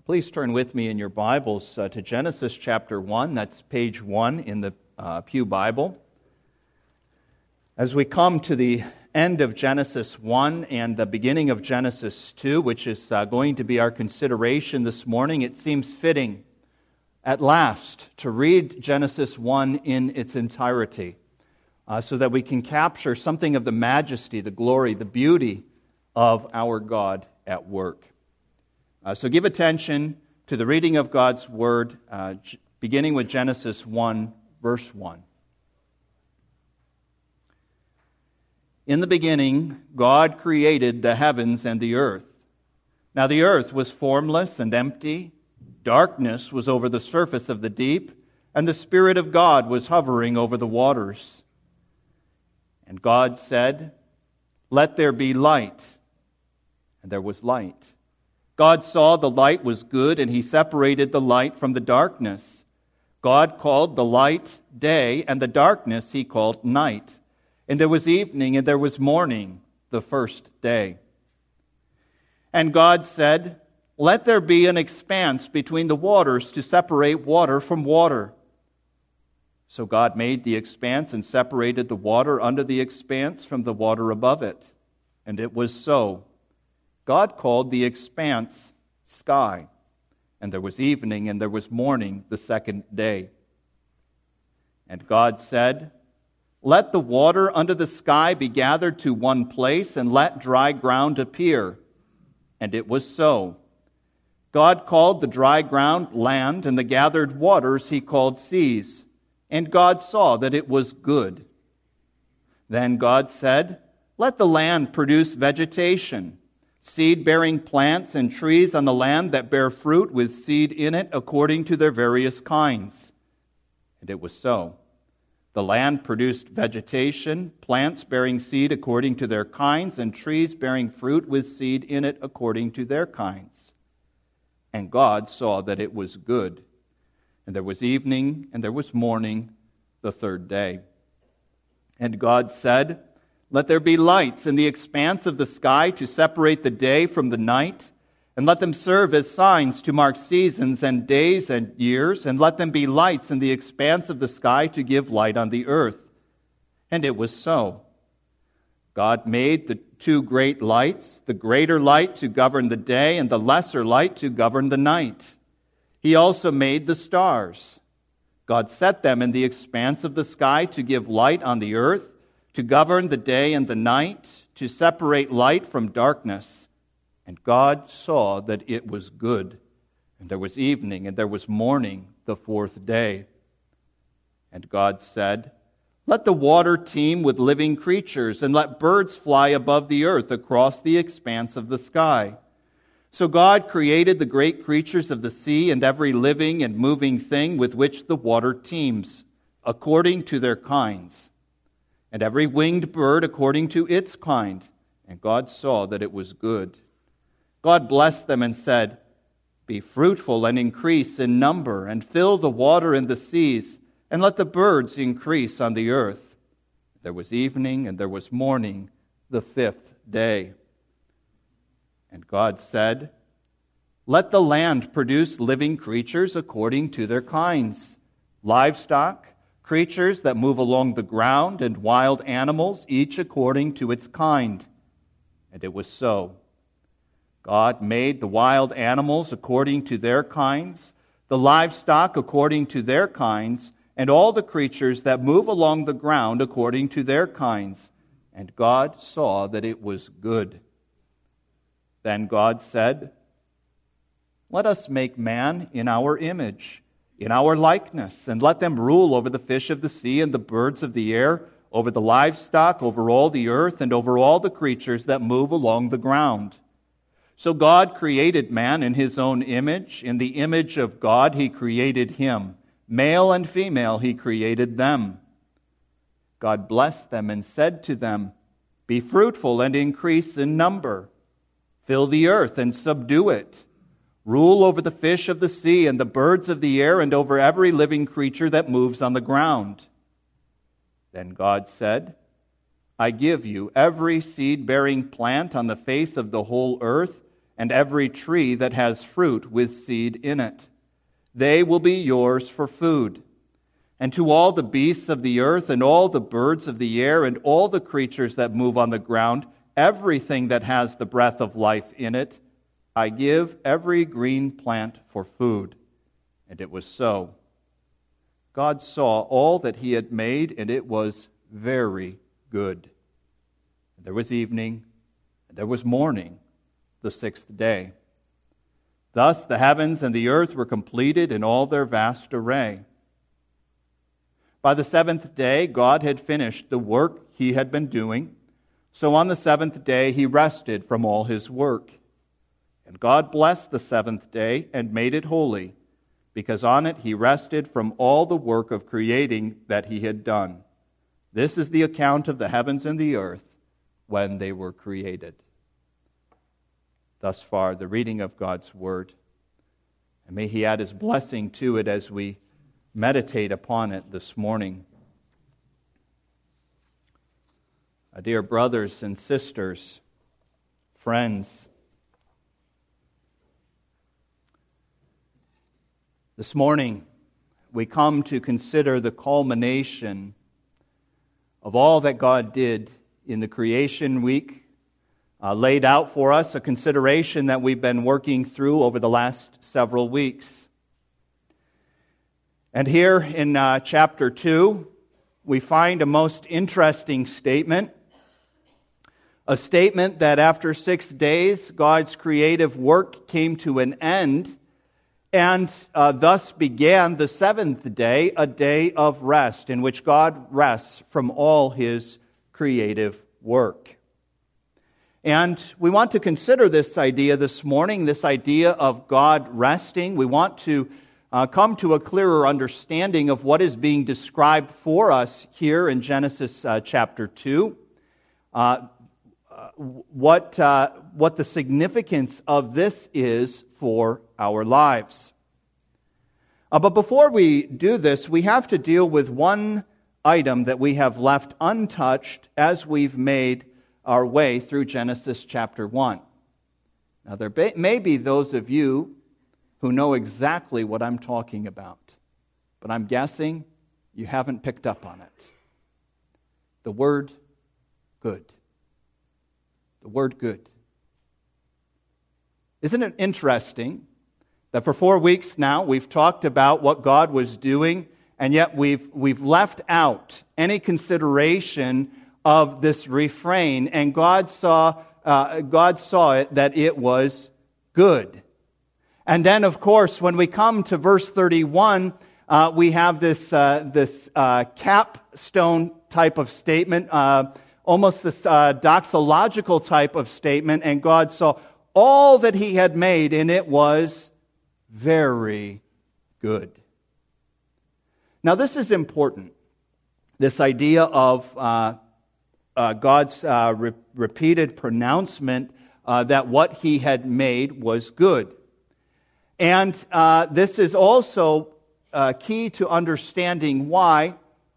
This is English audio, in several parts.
Please turn with me in your Bibles to Genesis chapter 1. That's page 1 in the Pew Bible. As we come to the end of Genesis 1 and the beginning of Genesis 2, which is going to be our consideration this morning, it seems fitting at last to read Genesis 1 in its entirety so that we can capture something of the majesty, the glory, the beauty of our God at work. So give attention to the reading of God's Word, beginning with Genesis 1, verse 1. In the beginning, God created the heavens and the earth. Now the earth was formless and empty. Darkness was over the surface of the deep, and the Spirit of God was hovering over the waters. And God said, "Let there be light." And there was light. God saw the light was good, and He separated the light from the darkness. God called the light day, and the darkness He called night. And there was evening, and there was morning, the first day. And God said, "Let there be an expanse between the waters to separate water from water." So God made the expanse and separated the water under the expanse from the water above it. And it was so. God called the expanse sky. And there was evening and there was morning the second day. And God said, "Let the water under the sky be gathered to one place, and let dry ground appear." And it was so. God called the dry ground land, and the gathered waters He called seas. And God saw that it was good. Then God said, "Let the land produce vegetation, seed-bearing plants and trees on the land that bear fruit with seed in it according to their various kinds." And it was so. The land produced vegetation, plants bearing seed according to their kinds, and trees bearing fruit with seed in it according to their kinds. And God saw that it was good. And there was evening, and there was morning, the third day. And God said, "Let there be lights in the expanse of the sky to separate the day from the night, and let them serve as signs to mark seasons and days and years, and let them be lights in the expanse of the sky to give light on the earth." And it was so. God made the two great lights, the greater light to govern the day, and the lesser light to govern the night. He also made the stars. God set them in the expanse of the sky to give light on the earth, to govern the day and the night, to separate light from darkness. And God saw that it was good. And there was evening, and there was morning, the fourth day. And God said, "Let the water teem with living creatures, and let birds fly above the earth across the expanse of the sky." So God created the great creatures of the sea and every living and moving thing with which the water teems, according to their kinds, and every winged bird according to its kind. And God saw that it was good. God blessed them and said, "Be fruitful and increase in number, and fill the water in the seas, and let the birds increase on the earth." There was evening and there was morning, the fifth day. And God said, "Let the land produce living creatures according to their kinds, livestock, creatures that move along the ground, and wild animals, each according to its kind." And it was so. God made the wild animals according to their kinds, the livestock according to their kinds, and all the creatures that move along the ground according to their kinds. And God saw that it was good. Then God said, "Let us make man in our image, in our likeness, and let them rule over the fish of the sea and the birds of the air, over the livestock, over all the earth, and over all the creatures that move along the ground." So God created man in His own image. In the image of God He created him. Male and female He created them. God blessed them and said to them, "Be fruitful and increase in number. Fill the earth and subdue it. Rule over the fish of the sea and the birds of the air, and over every living creature that moves on the ground." Then God said, "I give you every seed-bearing plant on the face of the whole earth, and every tree that has fruit with seed in it. They will be yours for food. And to all the beasts of the earth, and all the birds of the air, and all the creatures that move on the ground, everything that has the breath of life in it, I give every green plant for food. And it was so. God saw all that he had made, and it was very good. And there was evening, and there was morning, the sixth day. Thus the heavens and the earth were completed in all their vast array. By the seventh day, God had finished the work he had been doing. So on the seventh day, he rested from all his work. And God blessed the seventh day and made it holy, because on it he rested from all the work of creating that he had done. This is the account of the heavens and the earth when they were created. Thus far, the reading of God's word. And may he add his blessing to it as we meditate upon it this morning. Dear brothers and sisters, friends, this morning we come to consider the culmination of all that God did in the creation week, laid out for us, a consideration that we've been working through over the last several weeks. And here in chapter 2, we find a most interesting statement. A statement that after 6 days, God's creative work came to an end, and thus began the seventh day, a day of rest, in which God rests from all his creative work. And we want to consider this idea this morning, this idea of God resting. We want to come to a clearer understanding of what is being described for us here in Genesis chapter 2. What the significance of this is for our lives. But before we do this, we have to deal with one item that we have left untouched as we've made our way through Genesis chapter 1. Now, there may be those of you who know exactly what I'm talking about, but I'm guessing you haven't picked up on it. The word good. The word good. Isn't it interesting that for 4 weeks now we've talked about what God was doing, and yet we've left out any consideration of this refrain, and God saw it that it was good. And then, of course, when we come to verse 31, we have this capstone type of statement, almost this doxological type of statement, and God saw all that he had made, and it was very good. Now, this is important, this idea of God's repeated pronouncement that what he had made was good. And this is also key to understanding why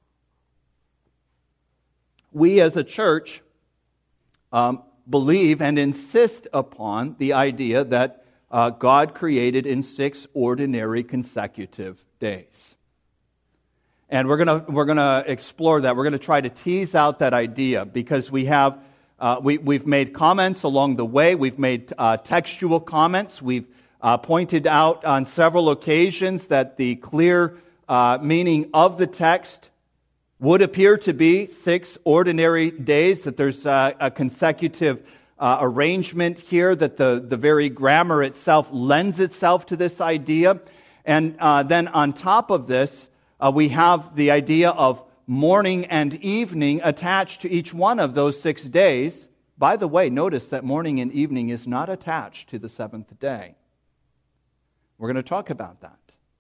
we as a church believe and insist upon the idea that God created in 6 ordinary consecutive days. And we're gonna explore that. We're gonna try to tease out that idea because we've made comments along the way. We've made textual comments. We've pointed out on several occasions that the clear meaning of the text would appear to be 6 ordinary days, that there's a consecutive arrangement here, that the very grammar itself lends itself to this idea. And then on top of this, we have the idea of morning and evening attached to each one of those 6 days. By the way, notice that morning and evening is not attached to the seventh day. We're going to talk about that.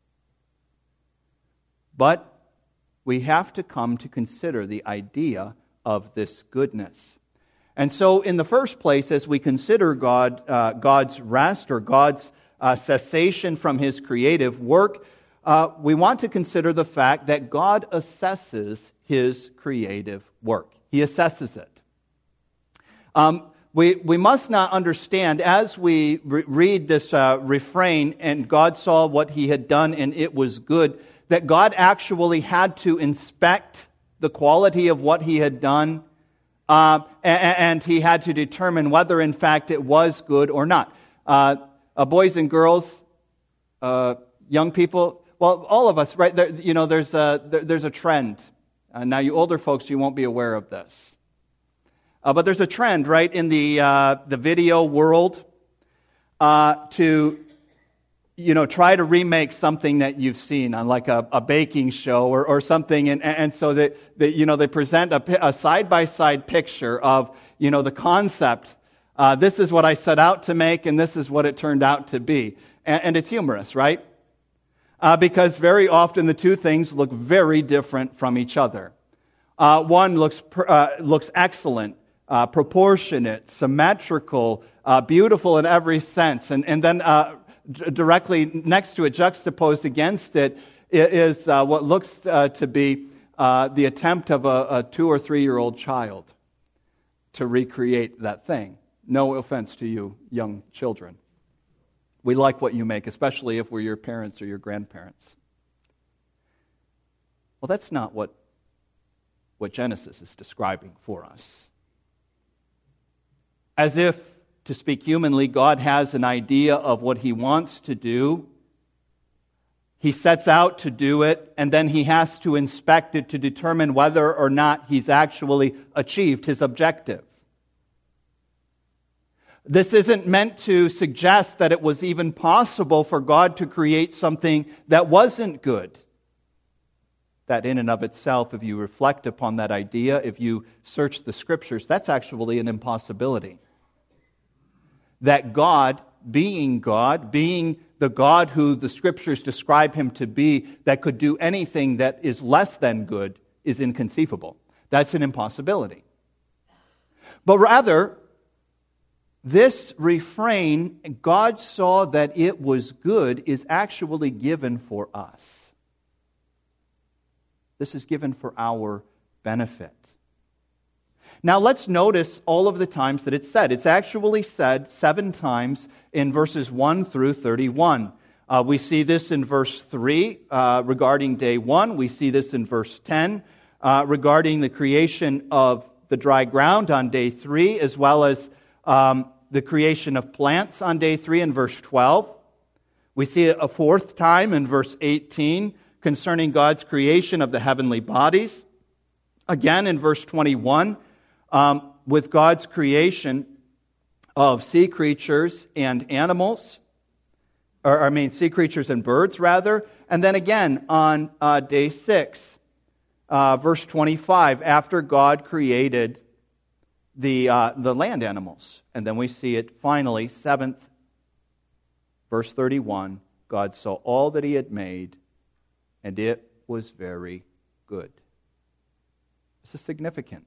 But we have to come to consider the idea of this goodness. And so in the first place, as we consider God's rest or God's cessation from his creative work, we want to consider the fact that God assesses his creative work. He assesses it. we must not understand, as we read this refrain, and God saw what he had done and it was good, that God actually had to inspect the quality of what he had done, and he had to determine whether in fact it was good or not. Boys and girls, young people, well, all of us, right? There's a trend. Now, you older folks, you won't be aware of this. But there's a trend, right, in the video world to, try to remake something that you've seen on like a baking show or something, and so that they present a side-by-side picture of, the concept. This is what I set out to make, and this is what it turned out to be. And it's humorous, right? Because very often the two things look very different from each other. One looks excellent, proportionate, symmetrical, beautiful in every sense. And then directly next to it, juxtaposed against it, is what looks to be the attempt of a 2 or 3 year old child to recreate that thing. No offense to you, young children. We like what you make, especially if we're your parents or your grandparents. Well, that's not what Genesis is describing for us. As if, to speak humanly, God has an idea of what he wants to do. He sets out to do it, and then he has to inspect it to determine whether or not he's actually achieved his objective. This isn't meant to suggest that it was even possible for God to create something that wasn't good. That in and of itself, if you reflect upon that idea, if you search the Scriptures, that's actually an impossibility. That God, being the God who the Scriptures describe him to be, that could do anything that is less than good, is inconceivable. That's an impossibility. But rather, this refrain, God saw that it was good, is actually given for us. This is given for our benefit. Now let's notice all of the times that it's said. It's actually said 7 times in verses 1 through 31. We see this in verse 3 regarding day 1. We see this in verse 10 regarding the creation of the dry ground on day 3, as well as the creation of plants on day 3 in verse 12. We see it a 4th time in verse 18 concerning God's creation of the heavenly bodies. Again in verse 21 with God's creation of sea creatures and animals, sea creatures and birds rather. And then again on day 6, verse 25, after God created the land animals. And then we see it finally, 7th, verse 31, God saw all that he had made, and it was very good. This is significant.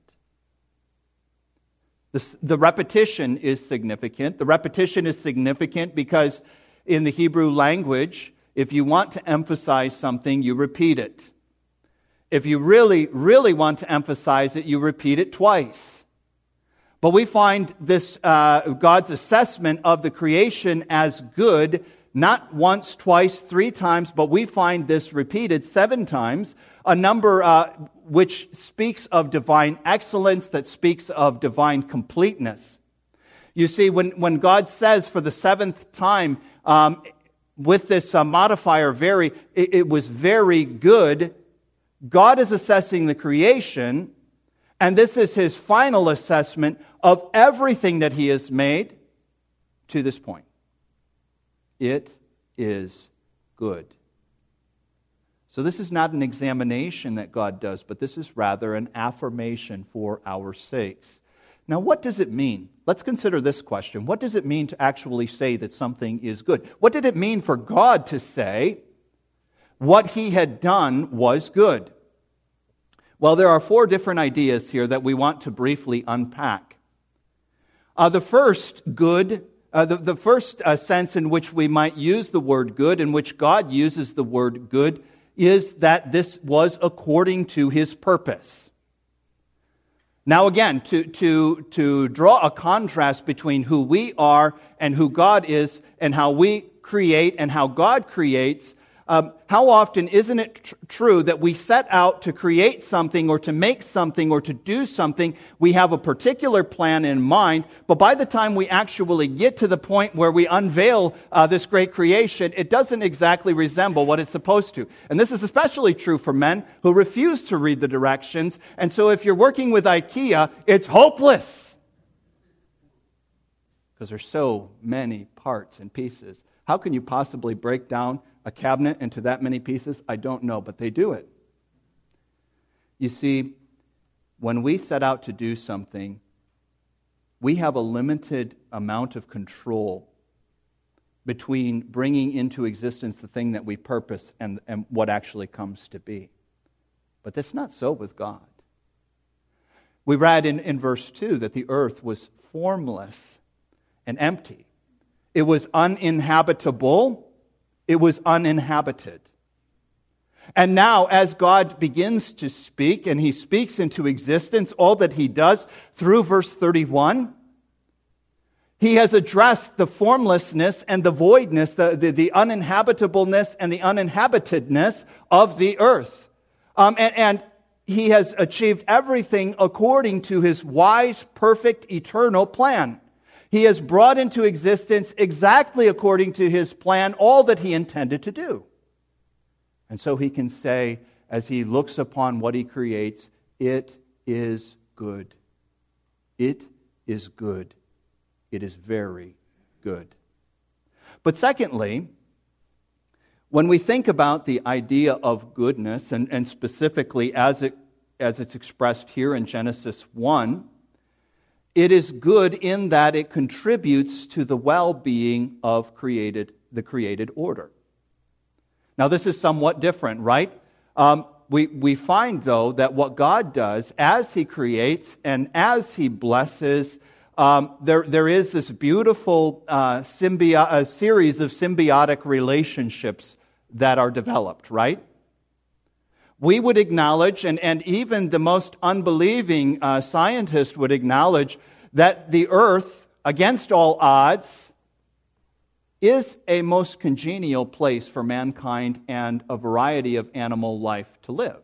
The repetition is significant. The repetition is significant because in the Hebrew language, if you want to emphasize something, you repeat it. If you really, really want to emphasize it, you repeat it twice. But we find this God's assessment of the creation as good, not once, twice, 3 times, but we find this repeated 7 times, a number which speaks of divine excellence, that speaks of divine completeness. You see, when God says for the 7th time, with this modifier very, it was very good, God is assessing the creation, and this is his final assessment of everything that he has made to this point. It is good. So this is not an examination that God does, but this is rather an affirmation for our sakes. Now, what does it mean? Let's consider this question. What does it mean to actually say that something is good? What did it mean for God to say what he had done was good? Well, there are 4 different ideas here that we want to briefly unpack. The first good, the first sense in which we might use the word good, in which God uses the word good, is that this was according to his purpose. Now again, to draw a contrast between who we are and who God is, and how we create and how God creates, how often isn't it true that we set out to create something or to make something or to do something, we have a particular plan in mind, but by the time we actually get to the point where we unveil this great creation, it doesn't exactly resemble what it's supposed to. And this is especially true for men who refuse to read the directions, and so if you're working with IKEA, it's hopeless. Because there's so many parts and pieces. How can you possibly break down a cabinet into that many pieces? I don't know, but they do it. You see, when we set out to do something, we have a limited amount of control between bringing into existence the thing that we purpose and what actually comes to be. But that's not so with God. We read in verse 2 that the earth was formless and empty. It was uninhabitable. It was uninhabited. And now, as God begins to speak, and He speaks into existence all that He does through verse 31, He has addressed the formlessness and the voidness, the uninhabitableness and the uninhabitedness of the earth. And He has achieved everything according to His wise, perfect, eternal plan. He has brought into existence exactly according to His plan all that He intended to do. And so He can say, as He looks upon what He creates, it is good. It is good. It is very good. But secondly, when we think about the idea of goodness, and specifically as it's expressed here in Genesis 1, it is good in that it contributes to the well-being of the created order. Now, this is somewhat different, right? We find, though, that what God does as He creates and as He blesses, there is this beautiful series of symbiotic relationships that are developed, right? We would acknowledge, and even the most unbelieving scientist would acknowledge, that the earth, against all odds, is a most congenial place for mankind and a variety of animal life to live.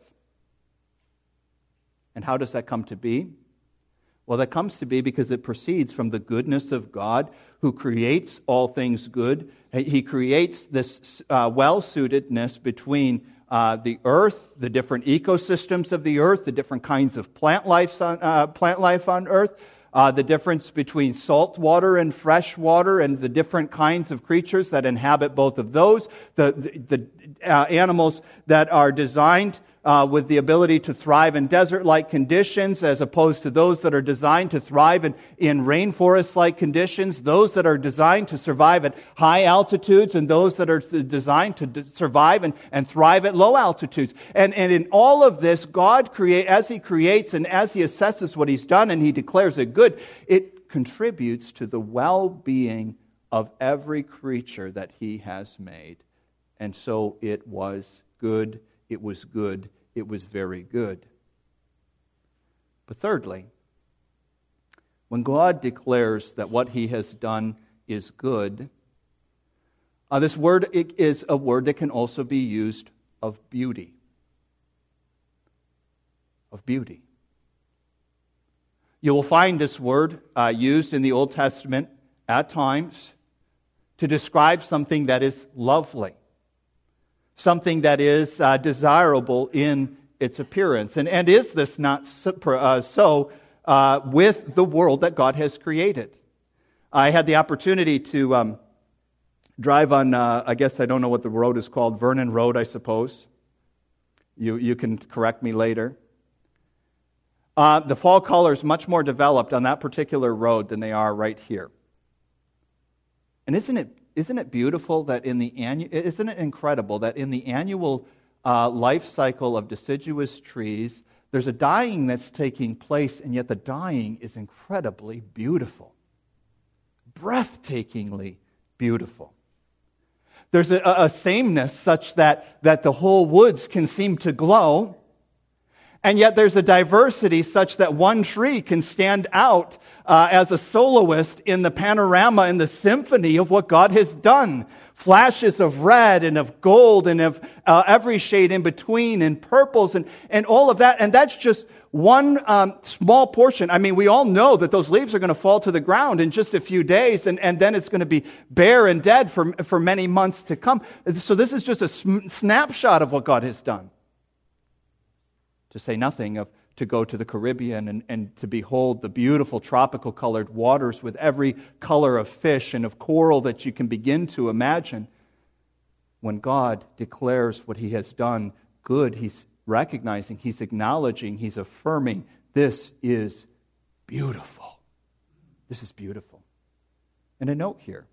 And how does that come to be? Well, that comes to be because it proceeds from the goodness of God, who creates all things good. He creates this well-suitedness between the earth, the different ecosystems of the earth, the different kinds of plant life on earth, the difference between salt water and fresh water, and the different kinds of creatures that inhabit both of those, the animals that are designed with the ability to thrive in desert-like conditions as opposed to those that are designed to thrive in rainforest-like conditions, those that are designed to survive at high altitudes, and those that are designed to survive and thrive at low altitudes. And in all of this, God as He creates and as He assesses what He's done and He declares it good, it contributes to the well-being of every creature that He has made. And so it was good. It was good. It was very good. But thirdly, when God declares that what He has done is good, this word is a word that can also be used of beauty. Of beauty. You will find this word used in the Old Testament at times to describe something that is lovely. Something that is desirable in its appearance. And is this not so with the world that God has created? I had the opportunity to drive on, I guess I don't know what the road is called, Vernon Road, I suppose. You can correct me later. The fall colors much more developed on that particular road than they are right here. And isn't it beautiful that isn't it incredible that in the annual life cycle of deciduous trees, there's a dying that's taking place, and yet the dying is incredibly beautiful. Breathtakingly beautiful. There's a sameness such that the whole woods can seem to glow, And yet there's a diversity such that one tree can stand out as a soloist in the panorama and the symphony of what God has done. Flashes of red and of gold and of every shade in between and purples and all of that. And that's just one small portion. I mean, we all know that those leaves are going to fall to the ground in just a few days, and then it's going to be bare and dead for many months to come. So this is just a snapshot of what God has done. To say nothing of to go to the Caribbean and to behold the beautiful tropical colored waters with every color of fish and of coral that you can begin to imagine. When God declares what He has done good, He's recognizing, He's acknowledging, He's affirming, this is beautiful. This is beautiful. And a note here.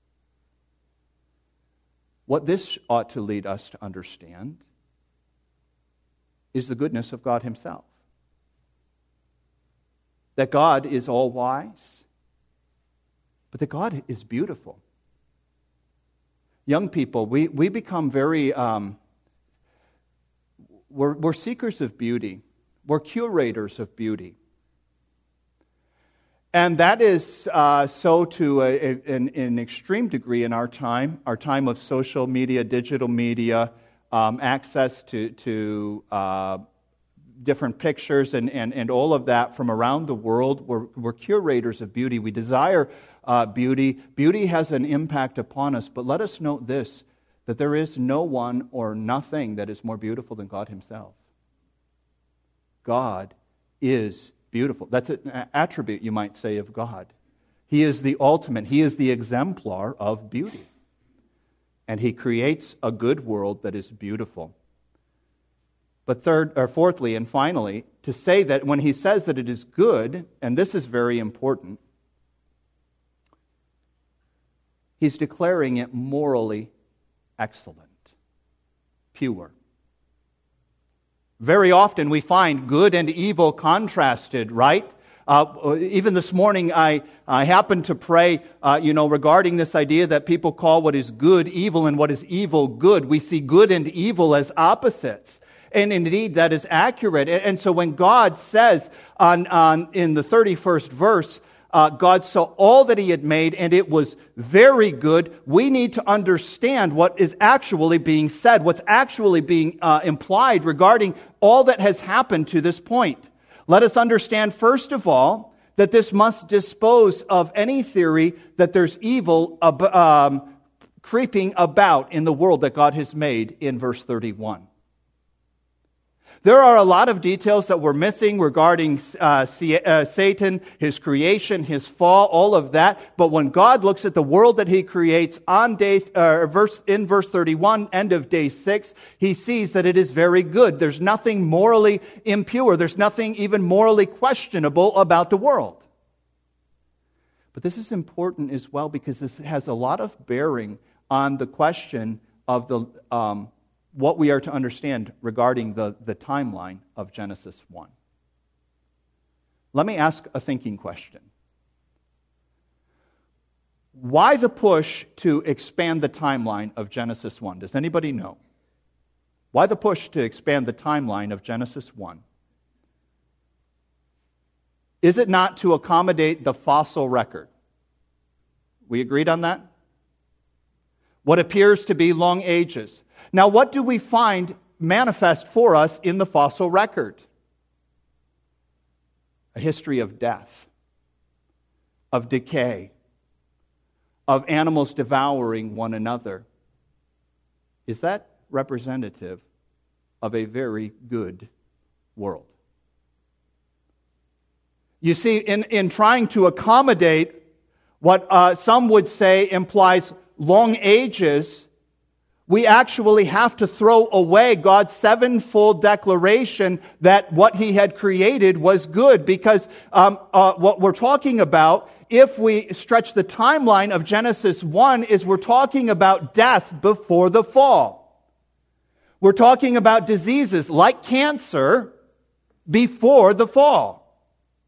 What this ought to lead us to understand is the goodness of God Himself. That God is all wise, but that God is beautiful. Young people, we become very, we're seekers of beauty. We're curators of beauty. And that is so to an extreme degree in our time of social media, digital media, access to different pictures and all of that from around the world. We're curators of beauty. We desire beauty. Beauty has an impact upon us, but let us note this, that there is no one or nothing that is more beautiful than God Himself. God is beautiful. That's an attribute, you might say, of God. He is the ultimate. He is the exemplar of beauty. And He creates a good world that is beautiful. But fourthly and finally, to say that when He says that it is good, and this is very important, He's declaring it morally excellent, pure. Very often we find good and evil contrasted, right? Even this morning, I happened to pray, regarding this idea that people call what is good evil and what is evil good. We see good and evil as opposites. And indeed, that is accurate. And so when God says in the 31st verse, God saw all that He had made, and it was very good. We need to understand what is actually being said, what's actually being implied regarding all that has happened to this point. Let us understand, first of all, that this must dispose of any theory that there's evil creeping about in the world that God has made in verse 31. There are a lot of details that we're missing regarding Satan, his creation, his fall, all of that. But when God looks at the world that He creates in verse 31, end of day 6, He sees that it is very good. There's nothing morally impure. There's nothing even morally questionable about the world. But this is important as well because this has a lot of bearing on the question of the what we are to understand regarding the timeline of Genesis 1. Let me ask a thinking question. Why the push to expand the timeline of Genesis 1? Does anybody know? Why the push to expand the timeline of Genesis 1? Is it not to accommodate the fossil record? We agreed on that? What appears to be long ages. Now, what do we find manifest for us in the fossil record? A history of death, of decay, of animals devouring one another. Is that representative of a very good world? You see, in trying to accommodate what some would say implies long ages, we actually have to throw away God's sevenfold declaration that what He had created was good. Because what we're talking about, if we stretch the timeline of Genesis 1, is we're talking about death before the fall. We're talking about diseases like cancer before the fall.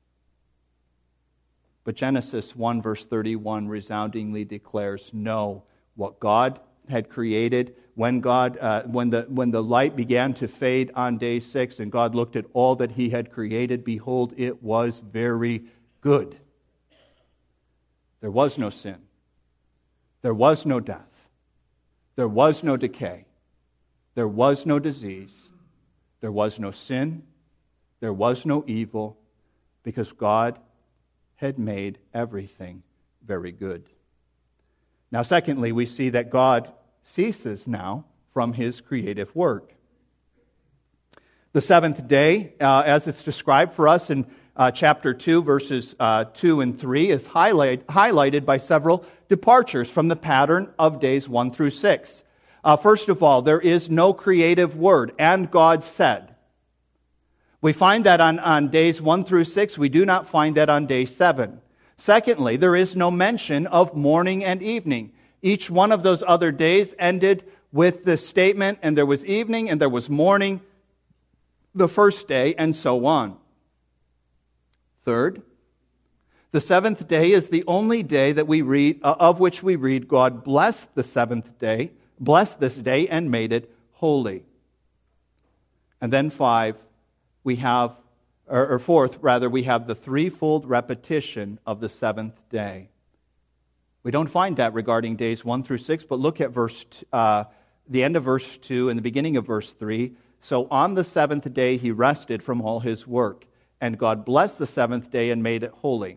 But Genesis 1 verse 31 resoundingly declares, no, what God had created when the light began to fade on day 6, and God looked at all that he had created, behold, it was very good. There was no sin. There was no death. There was no decay. There was no disease. There was no sin. There was no evil, because God had made everything very good. Now, secondly, we see that God ceases now from his creative work. The seventh day, as it's described for us in chapter 2, verses 2 and 3, is highlighted by several departures from the pattern of days 1 through 6. First of all, there is no creative word, and God said. We find that on days 1 through 6. We do not find that on day 7. Secondly, there is no mention of morning and evening. Each one of those other days ended with the statement, and there was evening and there was morning the first day, and so on. Third, the seventh day is the only day that we read, of which we read, God blessed the seventh day, blessed this day, and made it holy. And then fourth, we have the threefold repetition of the seventh day. We don't find that regarding days 1 through 6, but look at the end of verse 2 and the beginning of verse 3. So on the seventh day he rested from all his work, and God blessed the seventh day and made it holy.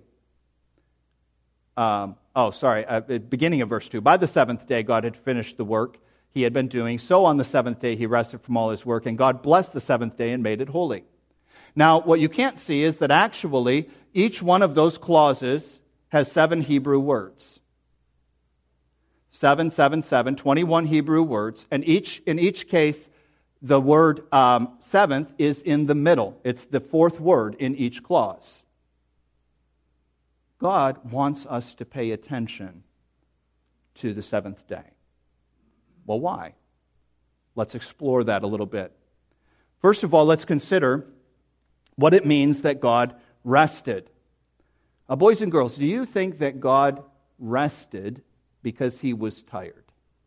Beginning of verse 2. By the seventh day God had finished the work he had been doing. So on the seventh day he rested from all his work, and God blessed the seventh day and made it holy. Now, what you can't see is that actually each one of those clauses has 7 Hebrew words. 7, 7, 7, 21 Hebrew words, and in each case, the word seventh is in the middle. It's the fourth word in each clause. God wants us to pay attention to the seventh day. Well, why? Let's explore that a little bit. First of all, let's consider what it means that God rested. Boys and girls, do you think that God rested because he was tired?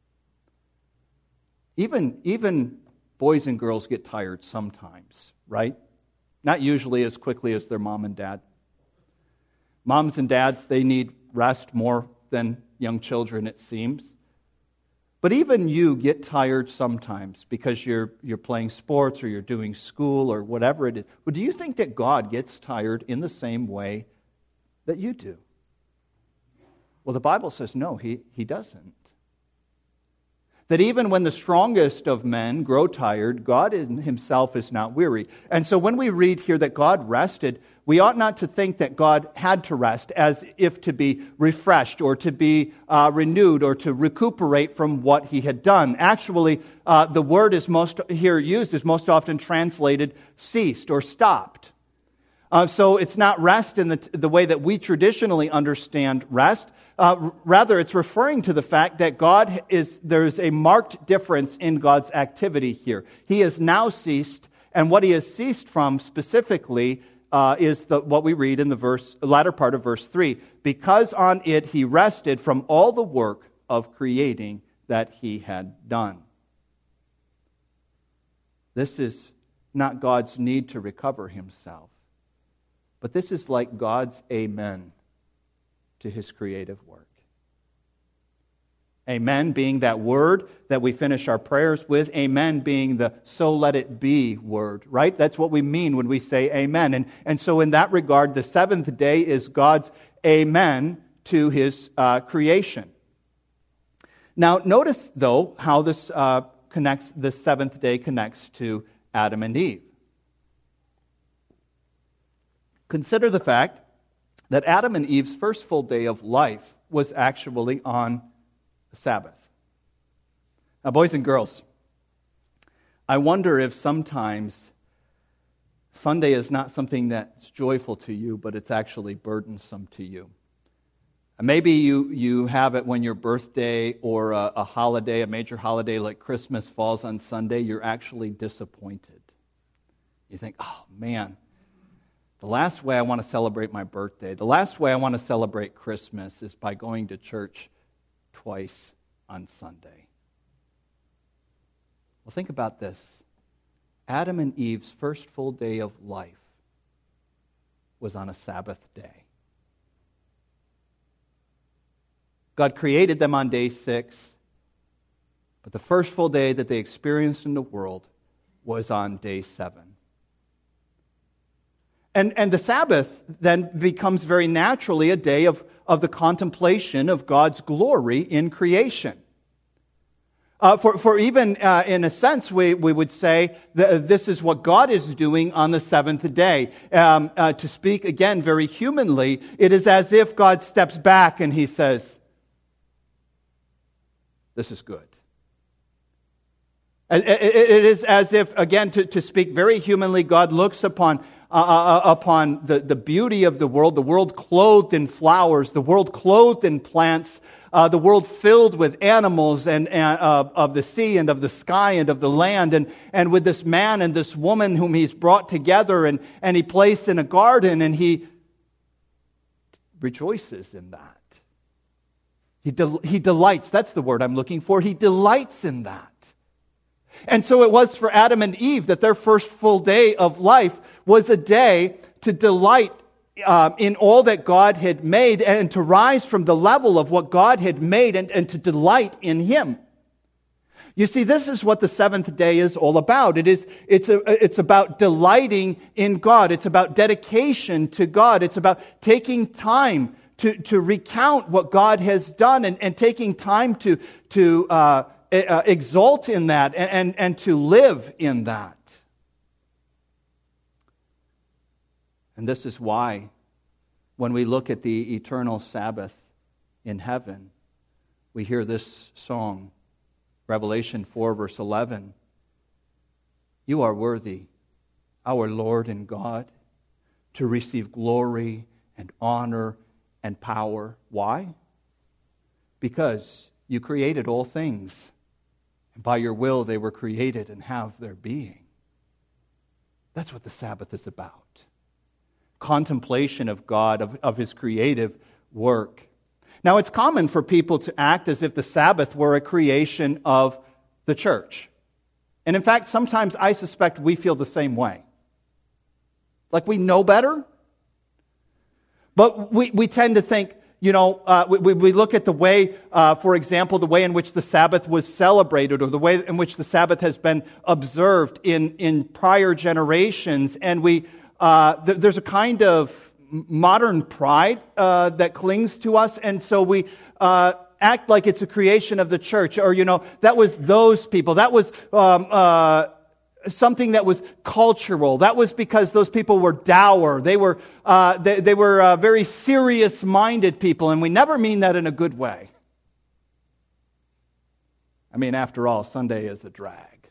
Even boys and girls get tired sometimes, right? Not usually as quickly as their mom and dad. Moms and dads, they need rest more than young children, it seems. But even you get tired sometimes because you're playing sports or you're doing school or whatever it is. But do you think that God gets tired in the same way that you do? Well, the Bible says no, he doesn't. That even when the strongest of men grow tired, God himself is not weary. And so when we read here that God rested, we ought not to think that God had to rest as if to be refreshed or to be renewed or to recuperate from what he had done. Actually, the word is most often translated ceased or stopped. So it's not rest in the way that we traditionally understand rest. Rather, it's referring to the fact that there's a marked difference in God's activity here. He has now ceased, and what he has ceased from specifically is what we read in the latter part of verse 3. Because on it he rested from all the work of creating that he had done. This is not God's need to recover himself, but this is like God's amen to his creative work. Amen being that word that we finish our prayers with. Amen being the so let it be word, right? That's what we mean when we say amen. And so in that regard, the seventh day is God's amen to his creation. Now, notice, though, how this seventh day connects to Adam and Eve. Consider the fact that Adam and Eve's first full day of life was actually on the Sabbath. Now, boys and girls, I wonder if sometimes Sunday is not something that's joyful to you, but it's actually burdensome to you. Maybe you have it when your birthday or a holiday, a major holiday like Christmas falls on Sunday, you're actually disappointed. You think, oh man, the last way I want to celebrate my birthday, the last way I want to celebrate Christmas is by going to church twice on Sunday. Well, think about this. Adam and Eve's first full day of life was on a Sabbath day. God created them on day 6, but the first full day that they experienced in the world was on day 7. And the Sabbath then becomes very naturally a day of the contemplation of God's glory in creation. For even in a sense, we would say that this is what God is doing on the seventh day. To speak again very humanly, it is as if God steps back and He says, "This is good." It is as if, again, to speak very humanly, God looks upon the beauty of the world clothed in flowers, the world clothed in plants, the world filled with animals and of the sea and of the sky and of the land, and with this man and this woman whom He's brought together and He placed in a garden, and He rejoices in that. He delights. That's the word I'm looking for. He delights in that. And so it was for Adam and Eve that their first full day of life was a day to delight in all that God had made and to rise from the level of what God had made and to delight in Him. You see, this is what the seventh day is all about. It's about delighting in God. It's about dedication to God. It's about taking time to recount what God has done and taking time to exult in that and to live in that. And this is why, when we look at the eternal Sabbath in heaven, we hear this song, Revelation 4, verse 11. "You are worthy, our Lord and God, to receive glory and honor and power." Why? Because you created all things, and by your will they were created and have their being. That's what the Sabbath is about. Contemplation of God, of His creative work. Now, it's common for people to act as if the Sabbath were a creation of the church. And in fact, sometimes I suspect we feel the same way. Like we know better. But we tend to think, we look at the way, for example, the way in which the Sabbath was celebrated or the way in which the Sabbath has been observed in prior generations, and there's a kind of modern pride that clings to us, and so we act like it's a creation of the church, or, that was those people. That was something that was cultural. That was because those people were dour. They were very serious-minded people, and we never mean that in a good way. I mean, after all, Sunday is a drag.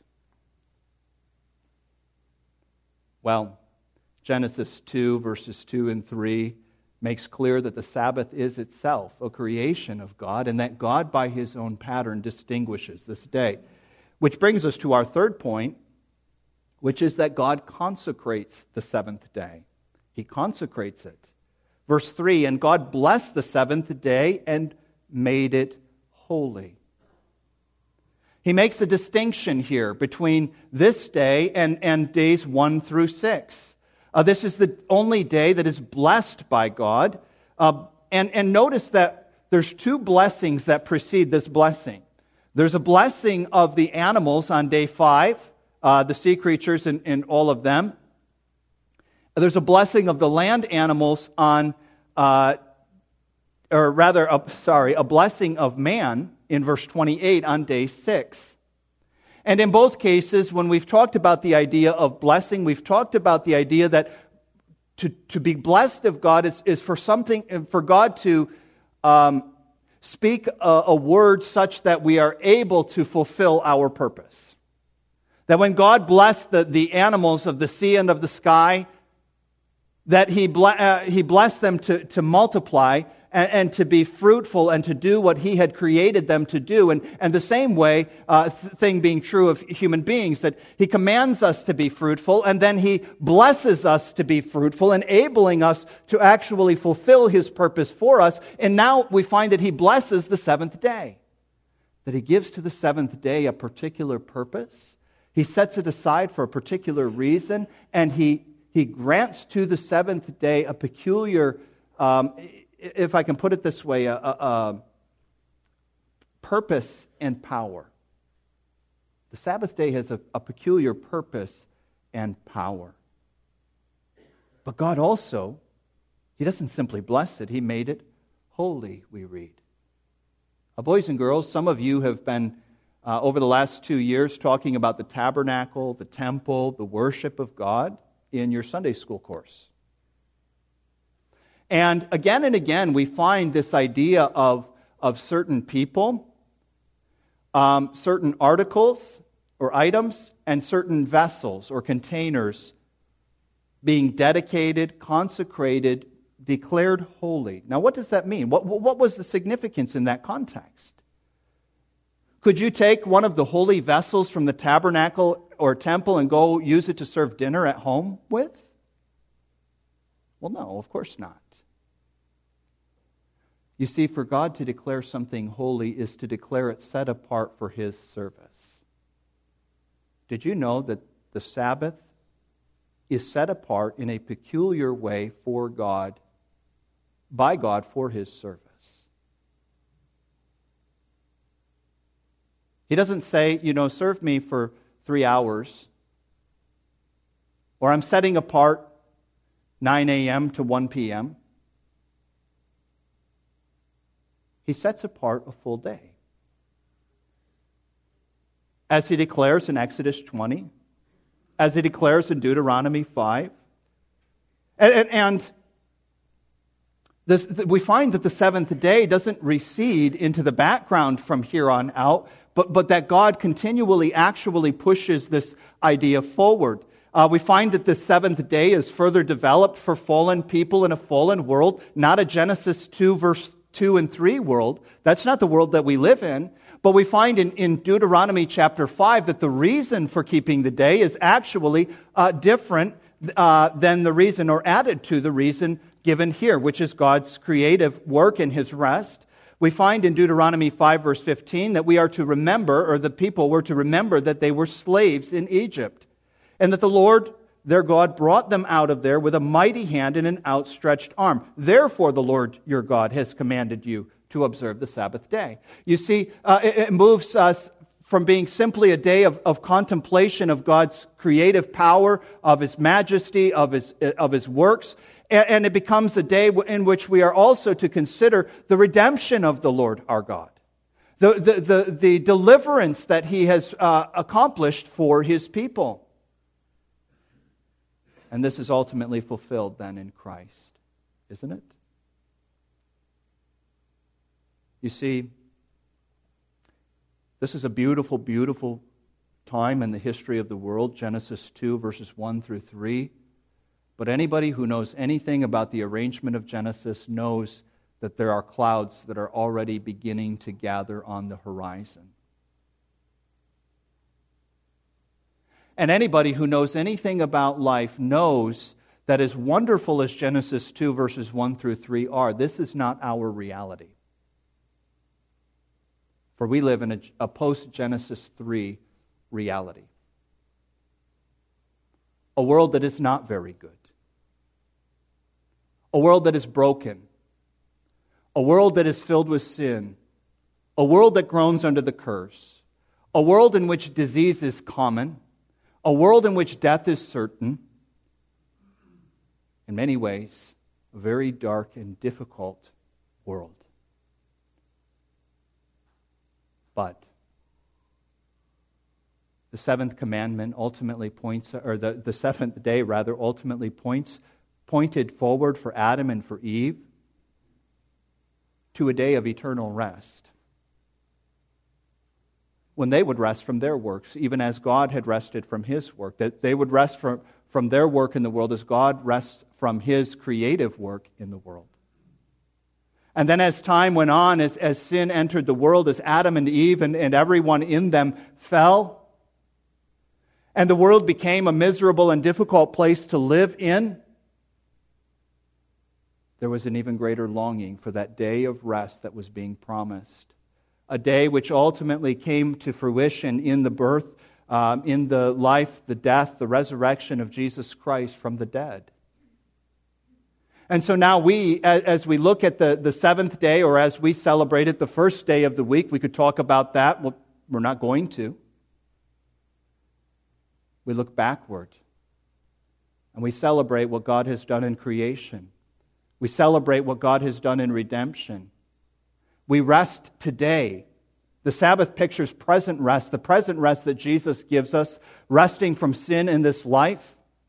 Well, Genesis 2, verses 2 and 3 makes clear that the Sabbath is itself a creation of God, and that God, by His own pattern, distinguishes this day. Which brings us to our third point, which is that God consecrates the seventh day. He consecrates it. Verse 3, "And God blessed the seventh day and made it holy." He makes a distinction here between this day and days 1 through 6. This is the only day that is blessed by God. And notice that there's two blessings that precede this blessing. There's a blessing of the animals on day 5, the sea creatures and all of them. There's a blessing of the land animals a blessing of man in verse 28 on day 6. And in both cases, when we've talked about the idea of blessing, we've talked about the idea that to be blessed of God is for God to speak a word such that we are able to fulfill our purpose. That when God blessed the animals of the sea and of the sky, that He blessed them to multiply and to be fruitful and to do what He had created them to do. And the same way, thing being true of human beings, that He commands us to be fruitful, and then He blesses us to be fruitful, enabling us to actually fulfill His purpose for us. And now we find that He blesses the seventh day. That He gives to the seventh day a particular purpose, He sets it aside for a particular reason, and he grants to the seventh day a peculiar, if I can put it this way, a purpose and power. The Sabbath day has a peculiar purpose and power. But God also, He doesn't simply bless it, He made it holy, we read. Boys and girls, some of you have been, over the last 2 years, talking about the tabernacle, the temple, the worship of God in your Sunday school course. And again, we find this idea of certain people, certain articles or items, and certain vessels or containers being dedicated, consecrated, declared holy. Now, what does that mean? What was the significance in that context? Could you take one of the holy vessels from the tabernacle or temple and go use it to serve dinner at home with? Well, no, of course not. You see, for God to declare something holy is to declare it set apart for His service. Did you know that the Sabbath is set apart in a peculiar way for God, by God, for His service? He doesn't say, serve me for 3 hours, or I'm setting apart 9 a.m. to 1 p.m. He sets apart a full day. As He declares in Exodus 20, as He declares in Deuteronomy 5. And we find that the seventh day doesn't recede into the background from here on out, but that God continually actually pushes this idea forward. We find that the seventh day is further developed for fallen people in a fallen world, not a Genesis 2 verse 2 and 3 world. That's not the world that we live in. But we find in Deuteronomy chapter 5 that the reason for keeping the day is actually different than the reason, or added to the reason given here, which is God's creative work and His rest. We find in Deuteronomy 5 verse 15 that we are to remember, or the people were to remember, that they were slaves in Egypt, and that the Lord their God brought them out of there with a mighty hand and an outstretched arm. Therefore the Lord your God has commanded you to observe the Sabbath day. You see, it moves us from being simply a day of contemplation of God's creative power, of His majesty, of His works, and it becomes a day in which we are also to consider the redemption of the Lord our God, the deliverance that He has accomplished for His people. And this is ultimately fulfilled then in Christ, isn't it? You see, this is a beautiful, beautiful time in the history of the world, Genesis 2, verses 1 through 3. But anybody who knows anything about the arrangement of Genesis knows that there are clouds that are already beginning to gather on the horizon. And anybody who knows anything about life knows that as wonderful as Genesis 2, verses 1 through 3 are, this is not our reality. For we live in a post-Genesis 3 reality. A world that is not very good. A world that is broken. A world that is filled with sin. A world that groans under the curse. A world in which disease is common. A world in which death is certain. In many ways, a very dark and difficult world. But the seventh commandment ultimately points, or the seventh day rather, ultimately pointed forward for Adam and for Eve to a day of eternal rest, when they would rest from their works, even as God had rested from His work. That they would rest from their work in the world as God rests from His creative work in the world. And then as time went on, as sin entered the world, as Adam and Eve and everyone in them fell, and the world became a miserable and difficult place to live in, there was an even greater longing for that day of rest that was being promised. A day which ultimately came to fruition in the birth in the life, the death, the resurrection of Jesus Christ from the dead. And so now we, as we look at the seventh day, or as we celebrated the first day of the week, we could talk about that. Well, we're not going to. We look backward. And we celebrate what God has done in creation. We celebrate what God has done in redemption. We rest today. The Sabbath pictures present rest, the present rest that Jesus gives us, resting from sin in this life.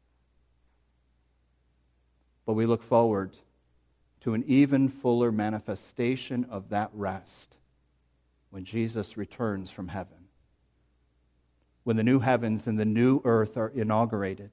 But we look forward to an even fuller manifestation of that rest when Jesus returns from heaven, when the new heavens and the new earth are inaugurated,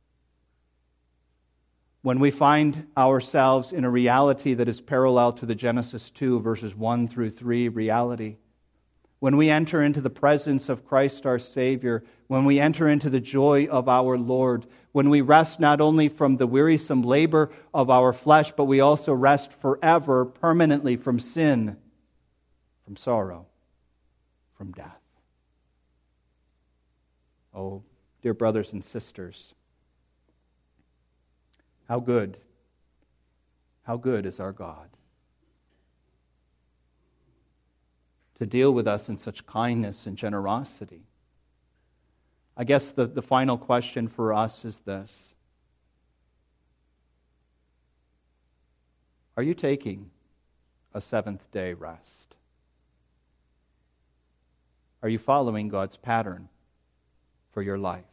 when we find ourselves in a reality that is parallel to the Genesis 2, verses 1 through 3 reality, when we enter into the presence of Christ our Savior, when we enter into the joy of our Lord, when we rest not only from the wearisome labor of our flesh, but we also rest forever, permanently from sin, from sorrow, from death. Oh, dear brothers and sisters, how good is our God to deal with us in such kindness and generosity. I guess the final question for us is this. Are you taking a seventh-day rest? Are you following God's pattern for your life?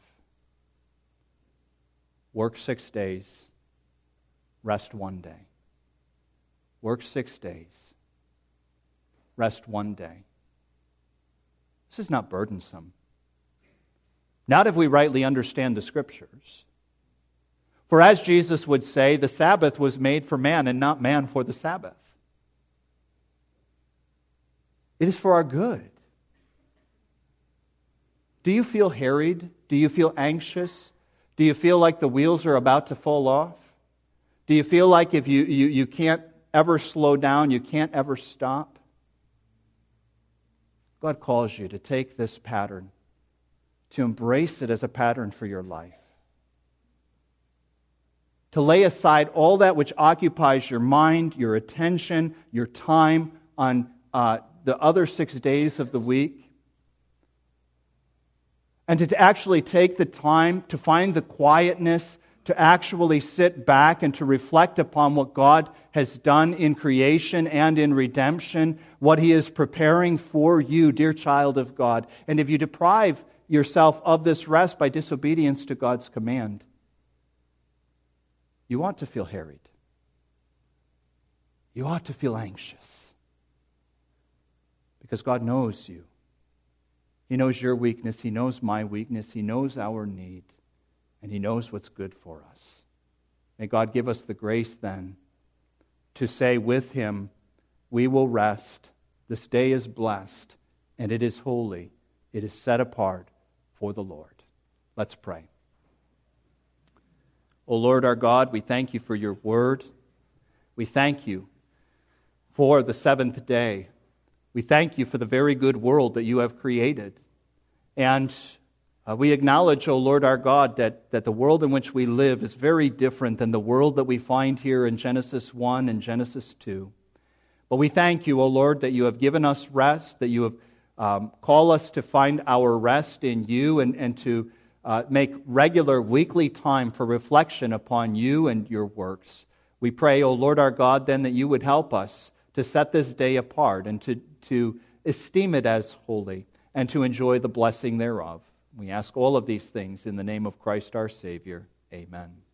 Work 6 days, rest 1 day. Work 6 days, rest 1 day. This is not burdensome. Not if we rightly understand the Scriptures. For as Jesus would say, the Sabbath was made for man and not man for the Sabbath. It is for our good. Do you feel harried? Do you feel anxious? Do you feel like the wheels are about to fall off? Do you feel like if you can't ever slow down, you can't ever stop? God calls you to take this pattern, to embrace it as a pattern for your life. To lay aside all that which occupies your mind, your attention, your time on the other 6 days of the week. And to actually take the time to find the quietness, to actually sit back and to reflect upon what God has done in creation and in redemption, what He is preparing for you, dear child of God. And if you deprive yourself of this rest by disobedience to God's command, you ought to feel harried. You ought to feel anxious. Because God knows you. He knows your weakness. He knows my weakness. He knows our need. And He knows what's good for us. May God give us the grace then to say with Him, we will rest. This day is blessed, and it is holy. It is set apart for the Lord. Let's pray. O Lord our God, we thank You for Your word. We thank You for the seventh day. We thank You for the very good world that You have created. And we acknowledge, O Lord our God, that the world in which we live is very different than the world that we find here in Genesis 1 and Genesis 2. But we thank You, O Lord, that You have given us rest, that You have called us to find our rest in You and to make regular weekly time for reflection upon You and Your works. We pray, O Lord our God, then that You would help us to set this day apart and to esteem it as holy and to enjoy the blessing thereof. We ask all of these things in the name of Christ our Savior. Amen.